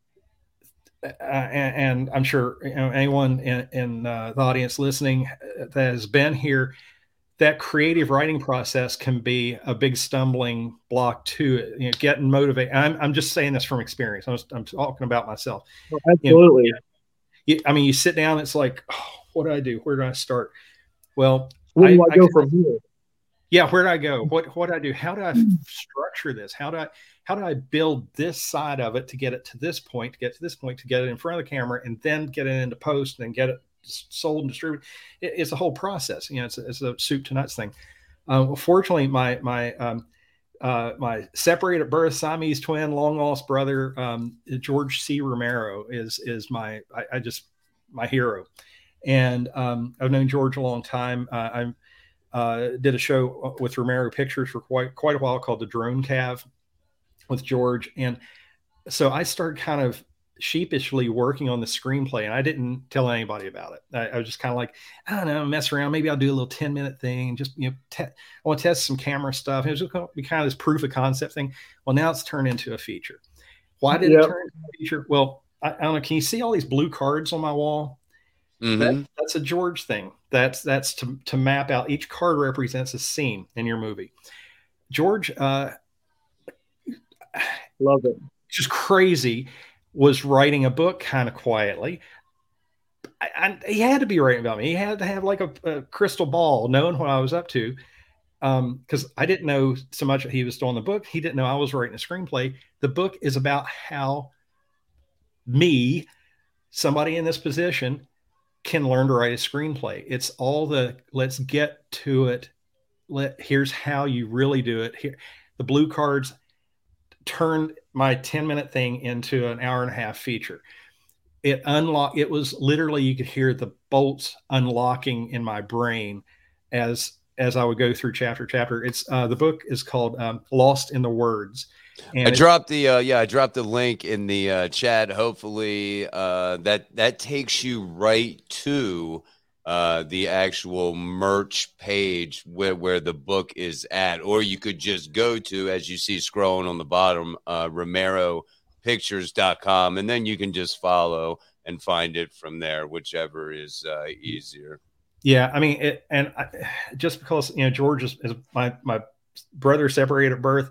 and I'm sure anyone in the audience listening that has been here, that creative writing process can be a big stumbling block to it, getting motivated. I'm just saying this from experience. I'm talking about myself. Oh, absolutely. You sit down, it's like, oh, what do I do? Where do I start? Well, where do I go from here? Yeah, where do I go? What do I do? How do I structure this? How do I build this side of it to get it to this point, to get to this point, to get it in front of the camera, and then get it into post, and then get it sold and distributed? It's a whole process. It's a soup to nuts thing. Fortunately, my separated at birth Siamese twin, long lost brother, George C. Romero is my hero, and I've known George a long time. I did a show with Romero Pictures for quite a while called The Drone Cav with George, and so I started kind of sheepishly working on the screenplay, and I didn't tell anybody about it. I was just kind of like, I don't know, mess around. Maybe I'll do a little 10-minute thing, and just I want to test some camera stuff. It was going to be kind of this proof of concept thing. Well, now it's turned into a feature. Why did it turn into a feature? Well, I don't know. Can you see all these blue cards on my wall? Mm-hmm. That's a George thing. That's to map out. Each card represents a scene in your movie. George, love it. Just crazy. Was writing a book kind of quietly. He had to be writing about me. He had to have like a crystal ball, knowing what I was up to. Because I didn't know so much that he was still in the book. He didn't know I was writing a screenplay. The book is about how me, somebody in this position, can learn to write a screenplay. It's all let's get to it. Here's how you really do it. Here, the blue cards turned my 10-minute thing into an hour-and-a-half feature. It was literally, you could hear the bolts unlocking in my brain as I would go through chapter. It's the book is called Lost in the Words. And I dropped the link in the chat. Hopefully that takes you right to the actual merch page where the book is at, or you could just go to, as you see scrolling on the bottom, RomeroPictures.com, and then you can just follow and find it from there, whichever is easier. Yeah, I mean, just because George is my brother separated at birth.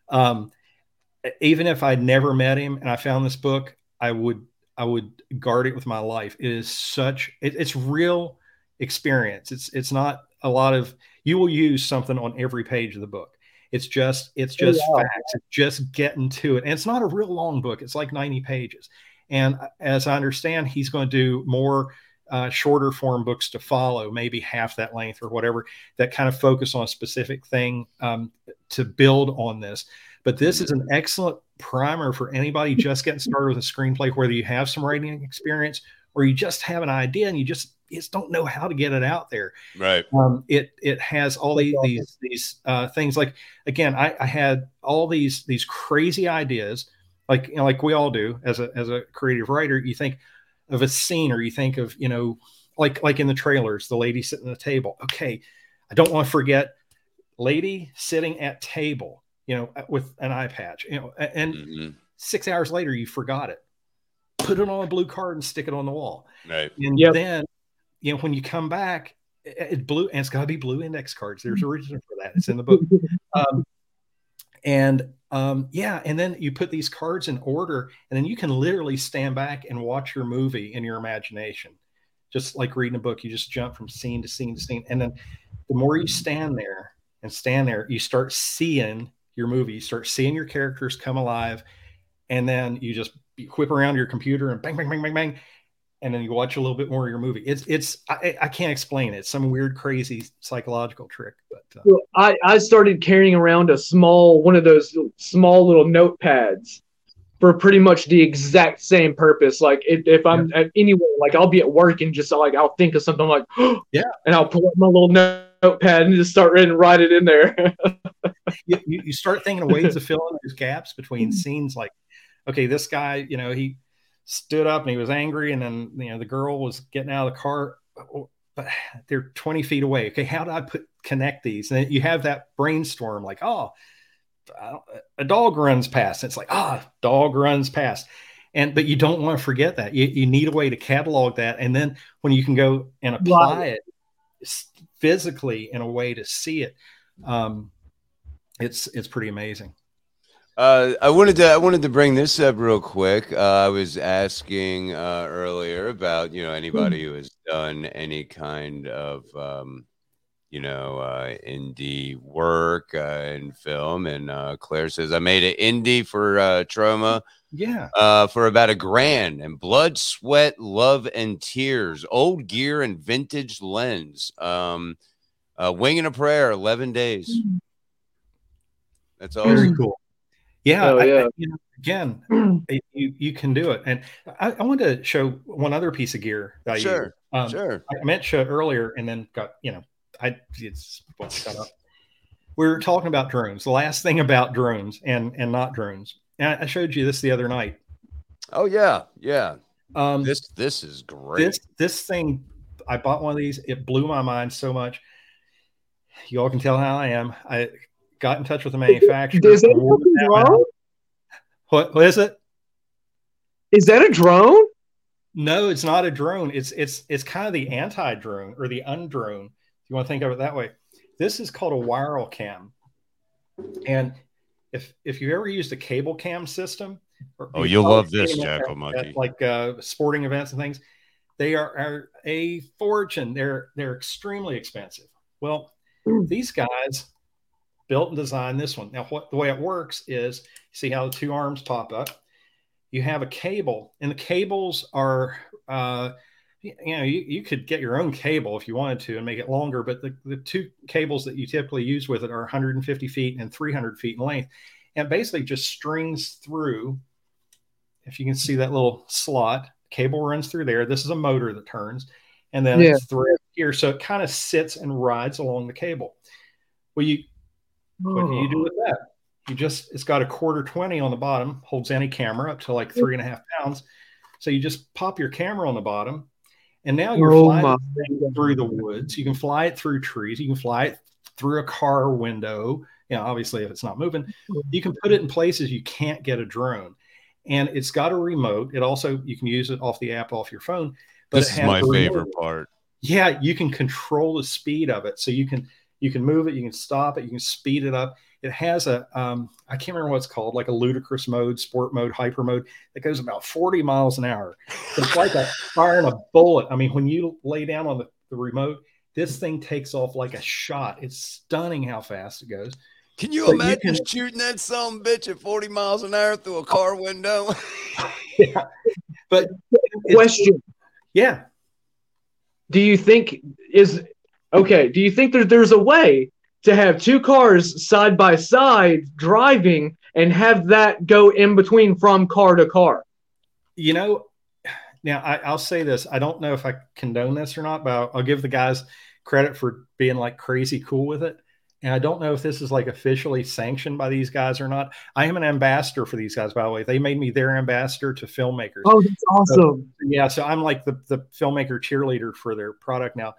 Even if I'd never met him and I found this book, I would guard it with my life. It is it's real experience. It's not a lot of, you will use something on every page of the book. It's just facts. It's just getting to it. And it's not a real long book. It's like 90 pages. And as I understand, he's going to do more shorter form books to follow, maybe half that length or whatever, that kind of focus on a specific thing to build on this. But this is an excellent primer for anybody just getting started with a screenplay, whether you have some writing experience or you just have an idea and you just don't know how to get it out there. Right. It has all these things. Like, again, I had all these crazy ideas, like we all do as a creative writer. You think of a scene, or you think of, like in the trailers, the lady sitting at the table. Okay, I don't want to forget lady sitting at table, with an eye patch, and 6 hours later, you forgot it. Put it on a blue card and stick it on the wall. Right. And then, when you come back, it's blue, and it's got to be blue index cards. There's a reason for that. It's in the book. And then you put these cards in order, and then you can literally stand back and watch your movie in your imagination. Just like reading a book, you just jump from scene to scene to scene. And then the more you stand there, you start seeing your movie. You start seeing your characters come alive, and then you just whip around your computer and bang, bang, bang, bang, bang. And then you watch a little bit more of your movie. I can't explain it. It's some weird, crazy psychological trick. But well, I started carrying around one of those small little notepads for pretty much the exact same purpose. Like if I'm at anywhere, like I'll be at work and just like I'll think of something like yeah, and I'll pull up my little notepad and just start and write it in there. you start thinking of ways to fill in those gaps between scenes. Like, okay, this guy, he stood up and he was angry, and then the girl was getting out of the car, but they're 20 feet away. Okay, how do I connect these? And then you have that brainstorm, like, a dog runs past. It's like, dog runs past. But you don't want to forget that. You need a way to catalog that, and then when you can go and apply it physically in a way to see it, it's pretty amazing. I wanted to bring this up real quick. I was asking earlier about anybody who has done any kind of indie work in film, and Claire says I made an indie for Troma. Yeah. For about $1,000, and blood, sweat, love, and tears, old gear and vintage lens. Wing and a prayer, 11 days. That's awesome. Very cool. Yeah, oh, yeah. Again, you can do it. And I wanted to show one other piece of gear that sure. I meant to show it earlier and then got, it's shut up. We were talking about drones. The last thing about drones and not drones. And I showed you this the other night. Oh yeah, yeah. This is great. This thing, I bought one of these. It blew my mind so much. You all can tell how I am. I got in touch with the manufacturer. Is it a drone? What is it? Is that a drone? No, it's not a drone. It's kind of the anti-drone or the undrone. If you want to think of it that way. This is called a Viral Cam. And if you ever used a cable cam system, you'll love this, Jackal Monkey. Like sporting events and things, they are a fortune. They're extremely expensive. Well, these guys built and designed this one. Now, the way it works is, see how the two arms pop up. You have a cable, and the cables are, you could get your own cable if you wanted to and make it longer, but the two cables that you typically use with it are 150 feet and 300 feet in length, and basically just strings through. If you can see that little slot, cable runs through there. This is a motor that turns, and then it's thread here, so it kind of sits and rides along the cable. Well, what do you do with that? It's got a 1/4-20 on the bottom, holds any camera up to like 3.5 pounds. So you just pop your camera on the bottom, and now you're flying through the woods. You can fly it through trees. You can fly it through a car window. Obviously, if it's not moving, you can put it in places you can't get a drone. And it's got a remote. It also, you can use it off the app off your phone. But this is my favorite part. Yeah, you can control the speed of it. So you can move it, you can stop it, you can speed it up. It has a, I can't remember what it's called, like a ludicrous mode, sport mode, hyper mode that goes about 40 miles an hour. It's like firing a bullet. I mean, when you lay down on the remote, this thing takes off like a shot. It's stunning how fast it goes. Can you imagine shooting that son of a bitch at 40 miles an hour through a car window? Yeah. But question. Yeah. Do you think there's a way to have two cars side by side driving and have that go in between from car to car? Now I'll say this. I don't know if I condone this or not, but I'll give the guys credit for being like crazy cool with it. And I don't know if this is like officially sanctioned by these guys or not. I am an ambassador for these guys, by the way. They made me their ambassador to filmmakers. Oh, that's awesome. So I'm like the filmmaker cheerleader for their product now.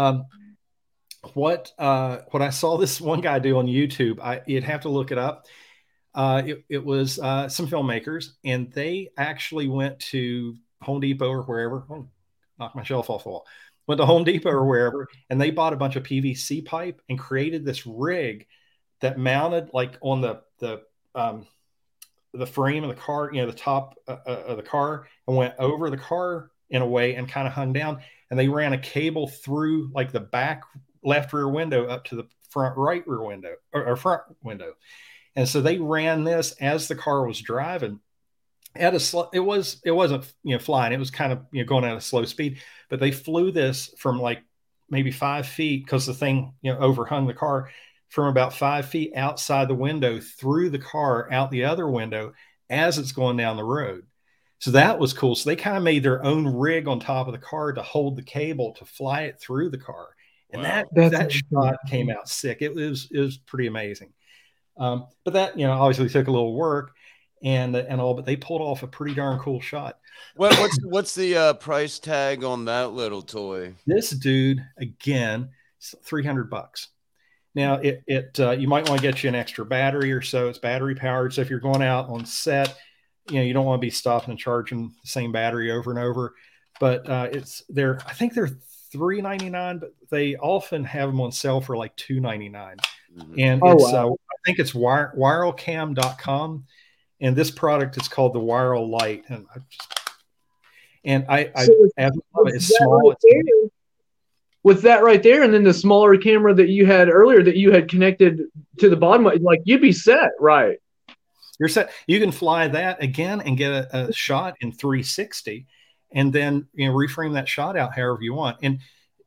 What I saw this one guy do on YouTube, you'd have to look it up. It was some filmmakers, and they actually went to Home Depot or wherever. Oh, knocked my shelf off the wall. Went to Home Depot or wherever, and they bought a bunch of PVC pipe and created this rig that mounted like on the frame of the car, the top of the car, and went over the car in a way and kind of hung down. And they ran a cable through like the back left rear window up to the front right rear window or front window. And so they ran this as the car was driving at it wasn't, flying. It was kind of, going at a slow speed, but they flew this from like maybe 5 feet, because the thing, overhung the car, from about 5 feet outside the window through the car out the other window as it's going down the road. So that was cool. So they kind of made their own rig on top of the car to hold the cable to fly it through the car. And that shot came out sick. It was pretty amazing. But that, obviously took a little work and all, but they pulled off a pretty darn cool shot. What's the price tag on that little toy? This dude, again, $300. Now it you might want to get you an extra battery or so. It's battery powered. So if you're going out on set, you don't want to be stopping and charging the same battery over and over. But I think they're $399, but they often have them on sale for like $299. Mm-hmm. And I think it's wirelcam.com. And this product is called the Wirel Lite. And it's small. With that right there, and then the smaller camera that you had earlier that you had connected to the bottom, like you'd be set, right? You're set. You can fly that again and get a shot in 360, and then reframe that shot out however you want. And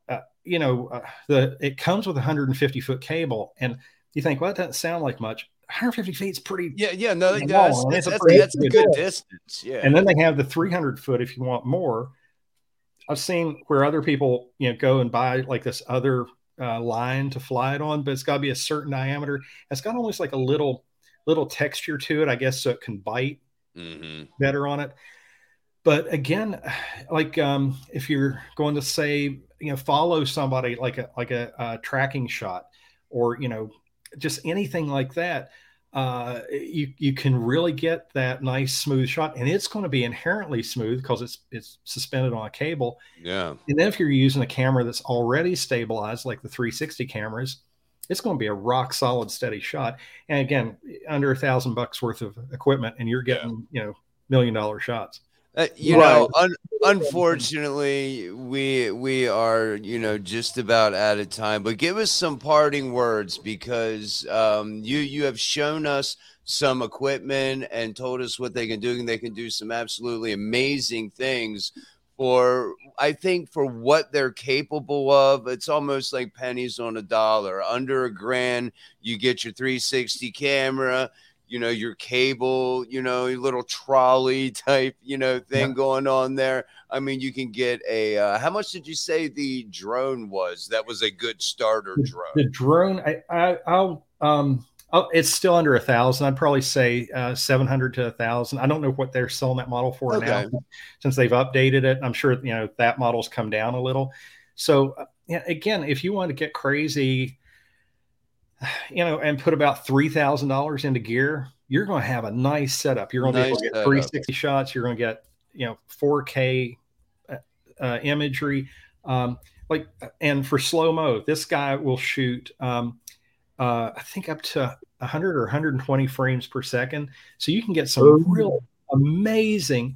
it comes with a 150-foot cable, and you think, well, that doesn't sound like much. 150 feet is pretty. Yeah, no, that's a good distance. Yeah, and then they have the 300-foot if you want more. I've seen where other people, go and buy like this other line to fly it on, but it's got to be a certain diameter. It's got almost like a little texture to it, I guess, so it can bite better on it. But again, like if you're going to say, follow somebody like a tracking shot, or just anything like that, you can really get that nice smooth shot, and it's going to be inherently smooth because it's suspended on a cable. Yeah. And then if you're using a camera that's already stabilized, like the 360 cameras, it's going to be a rock solid, steady shot. And again, under $1,000 worth of equipment, and you're getting $1 million shots. Unfortunately, we are, just about out of time, but give us some parting words, because you have shown us some equipment and told us what they can do, and they can do some absolutely amazing things I think for what they're capable of. It's almost like pennies on a dollar. Under $1,000, you get your 360 camera, your cable, your little trolley type, thing going on there. I mean, you can get how much did you say the drone was? That was a good starter drone. The drone, it's still under $1,000. I'd probably say 700 to 1,000. I don't know what they're selling that model for now, since they've updated it. I'm sure, that model's come down a little. So again, if you want to get crazy, and put about $3,000 into gear, you're going to have a nice setup. You're going to be able to get 360 shots. You're going to get, 4K imagery. And for slow-mo, this guy will shoot, I think up to 100 or 120 frames per second. So you can get some real amazing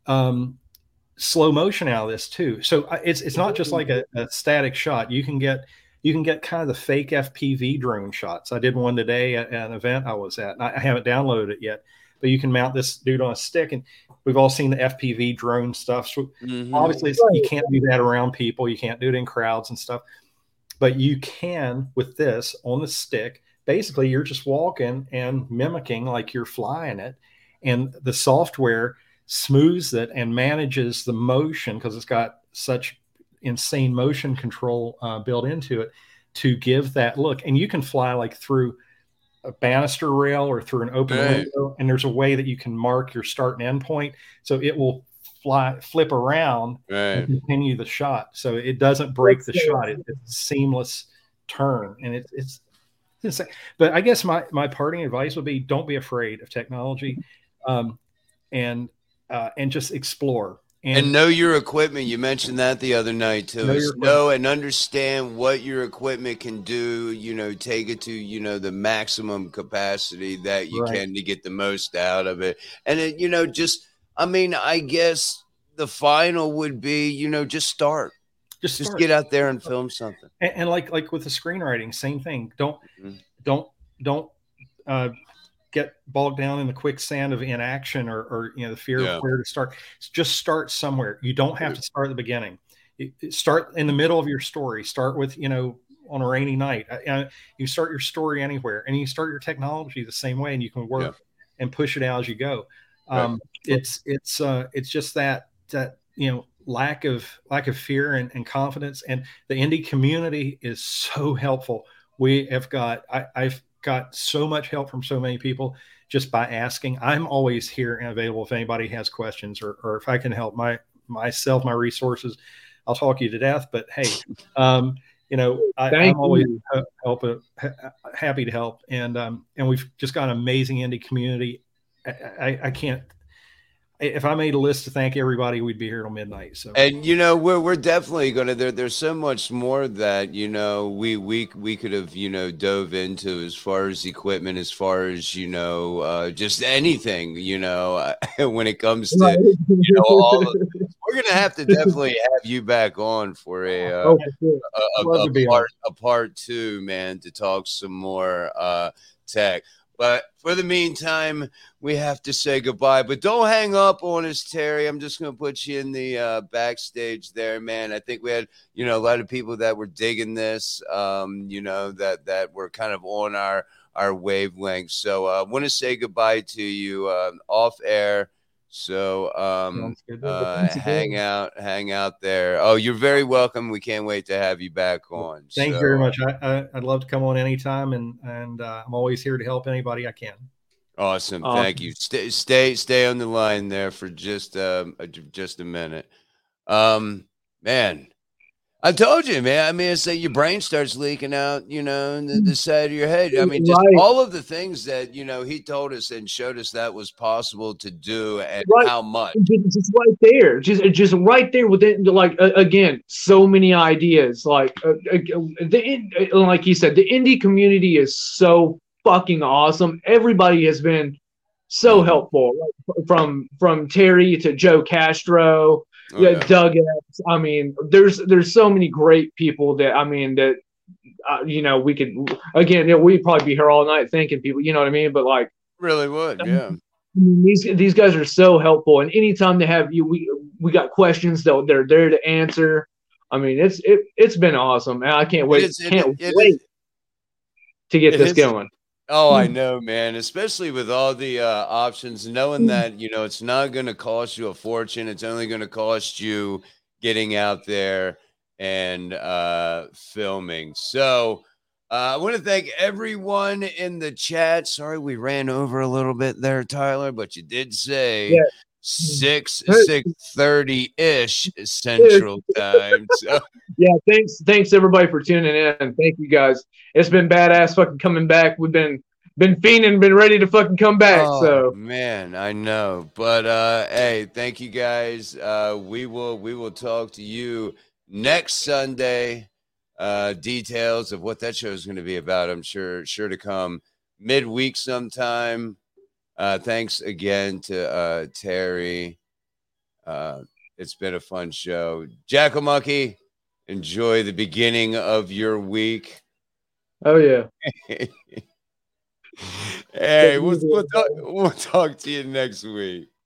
slow motion out of this too. So it's not just like a static shot. You can get kind of the fake FPV drone shots. I did one today at an event I was at, and I haven't downloaded it yet, but you can mount this dude on a stick, and we've all seen the FPV drone stuff. So obviously you can't do that around people. You can't do it in crowds and stuff, but you can with this on the stick. Basically, you're just walking and mimicking like you're flying it, and the software smooths it and manages the motion, because it's got such insane motion control built into it to give that look. And you can fly like through a banister rail or through an open window, and there's a way that you can mark your start and end point, so it will flip around and continue the shot, so it doesn't break the shot. It's a seamless turn, and it's insane. But I guess my parting advice would be, don't be afraid of technology, and just explore. And know your equipment. You mentioned that the other night too. Know and understand what your equipment can do. Take it to the maximum capacity that you can to get the most out of it. And it, I guess the final would be, just start. Just get out there and film something. And like with the screenwriting, same thing. Don't get bogged down in the quicksand of inaction or the fear of where to start. Just start somewhere. You don't have to start at the beginning. Start in the middle of your story. Start with, on a rainy night. You start your story anywhere, and you start your technology the same way, and you can work and push it out as you go. It's just that lack of fear and confidence, and the indie community is so helpful. I've got so much help from so many people just by asking. I'm always here and available if anybody has questions, or if I can help my resources, I'll talk you to death. But hey, I'm always happy to help. And we've just got an amazing indie community. I can't. If I made a list to thank everybody, we'd be here till midnight. So, and we're definitely gonna. There's so much more that we could have dove into as far as equipment, as far as just anything when it comes to all of this. We're gonna have to definitely have you back on for a part two, man, to talk some more tech. But for the meantime, we have to say goodbye. But don't hang up on us, Terry. I'm just going to put you in the backstage there, man. I think we had, a lot of people that were digging this, that were kind of on our wavelength. So I want to say goodbye to you off air. So hang out there. Oh, you're very welcome. We can't wait to have you back on. Thank you very much. I'd love to come on anytime, and I'm always here to help anybody I can. Awesome. Thank you. Stay on the line there for just a minute. Man, I told you, man. I mean, it's like your brain starts leaking out, in the side of your head. I mean, just all of the things that, he told us and showed us that was possible to do, and how much. Just right there. Just right there within, again, so many ideas. Like you said, the indie community is so fucking awesome. Everybody has been so helpful, from Terry to Joe Castro. Doug Epps. I mean, there's so many great people that we could, again, we'd probably be here all night thanking people, you know what I mean? But really would, yeah. These guys are so helpful, and anytime they have you, we got questions that they're there to answer. I mean, it's been awesome, and I can't wait. Wait to get this going. Oh, I know, man. Especially with all the options, knowing that it's not going to cost you a fortune. It's only going to cost you getting out there and filming. So I want to thank everyone in the chat. Sorry, we ran over a little bit there, Tyler, but you did say 6:30 ish Central Time. So yeah, thanks everybody for tuning in. Thank you guys. It's been badass fucking coming back. We've been fiending, been ready to fucking come back. So man, I know. But hey, thank you guys. We will talk to you next Sunday. Details of what that show is going to be about, I'm sure to come midweek sometime. Thanks again to Terry. It's been a fun show. Jackal Monkey, enjoy the beginning of your week. Oh yeah. Hey, we'll talk to you next week.